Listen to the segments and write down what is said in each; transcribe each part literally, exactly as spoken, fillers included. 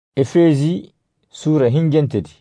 Efezi Sura hinjentedi.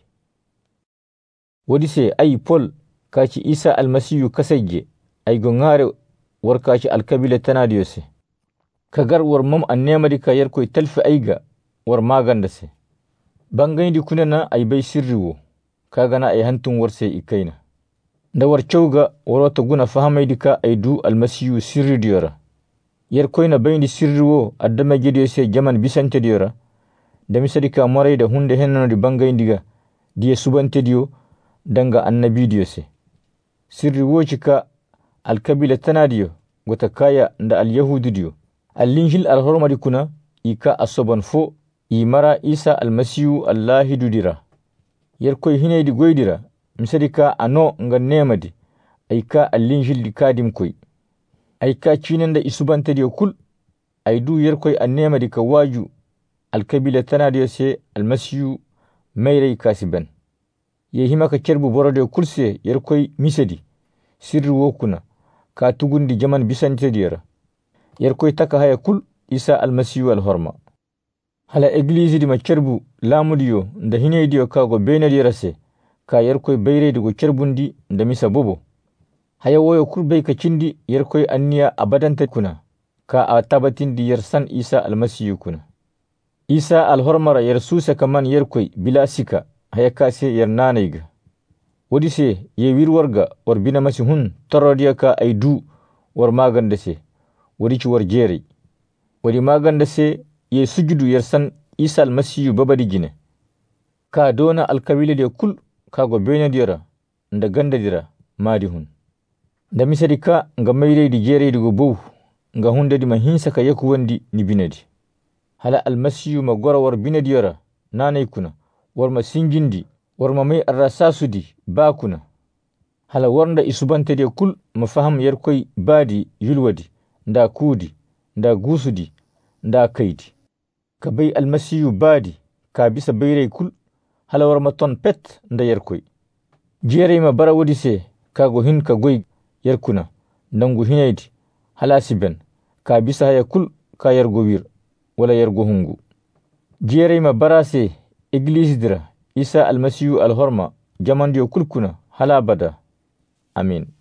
Wodise ay Pol kaci Isa almasiyu kasayje ay gongare war kaci alkabila tanadiyose. Kagar war mam annemadi ka yarkoy talfi ayga war magandase. Bangaydi kunana ay bay sirriwo kagana ay hantun warse ikaina. Da war chawga warota guna fahamaydi ka ay du almasiyu sirri diyora. Yarkoyna bayndi sirriwo addama jediyose jaman bisante diyora. Da misadika moray da hunde hennanodi bangaydiga diye subante diyo danga annabi diyose. Sirri wocika alkabila tanadiyo gota kaya nda al-Yahudi diyo. Al-Injil al-Hormadi kuna ika asoban fo imara Isa almasiyu Allahi dudira. Yarkoy hinaydi goydira misadika ano nga nemadi ayka al-Injil di kadim koy. Ayka chinanda isubante diyo kul aydu yarkoy annemadi ka waju alkabila tanadiyose almasiyu mayray kasiban. Yehima ka cerbu borode kulse yarkoy misedi sirri wokuna ka tugundi jaman bisante diyara. Yarkoy taka haya kul Isa almasiyu alhorma. Hala eglise di ma cerbu lamudiyo nda hinaydiyo kago bena diyarase ka yarkoy bayredi go cerbundi nda misa bobo. Haya woyo kul bay ka cindi yarkoy anniya abadante kuna ka a tabatindi yarsan Isa almasiyu kuna. Isa alhormara yar susa kaman yarkoy bila sika haya kase yar nanayga. Wadise ye wirwarga war binamasi hun torodiya ka ay du war magandase wadici war jere. Wadi magandase ye sujudu yar san Isa almasiyu babadi jine. Ka dona alkabila de kul kago bena dira nda ganda dira madi hun. Nda misadi ka nga mayre di jere di go bow nga hunde di mahinsa ka yaku wandi ni binadi. Hala almasiyu ma gora war binadiyara nanay kuna war ma sinjindi war ma may arrasasudi ba kuna. Hala warnda isubante de kul ma faham yarkoy badi yulwadi nda kudi nda gusudi nda kaydi. Ka bay almasiyu badi ka bisa bayray kul hala war ma ton pet nda yarkoy. Jere ma bara wadise kago hin ka goy yarkuna ndangu hinaydi hala siben ka bisa haya kul ka yargo wir wala yargo hungu. Jere ma barase eglise dira Isa almasiyu alhorma jamandiyo kulkuna hala bada. Amin.